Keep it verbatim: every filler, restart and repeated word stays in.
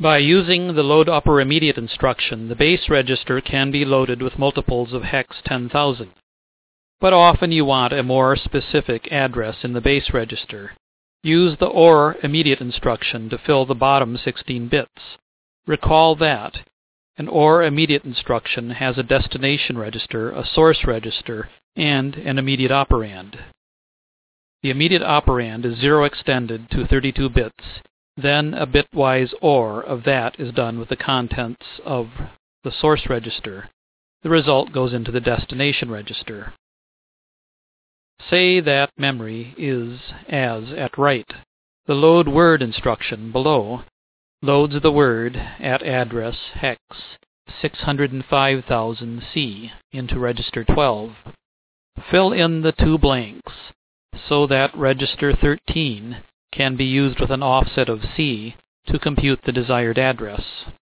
By using the load upper immediate instruction, the base register can be loaded with multiples of hex ten thousand. But often you want a more specific address in the base register. Use the OR immediate instruction to fill the bottom sixteen bits. Recall that an OR immediate instruction has a destination register, a source register, and an immediate operand. The immediate operand is zero extended to thirty-two bits. Then a bitwise OR of that is done with the contents of the source register. The result goes into the destination register. Say that memory is as at write. The load word instruction below loads the word at address hex six hundred five thousand C into register twelve. Fill in the two blanks so that register thirteen can be used with an offset of C to compute the desired address.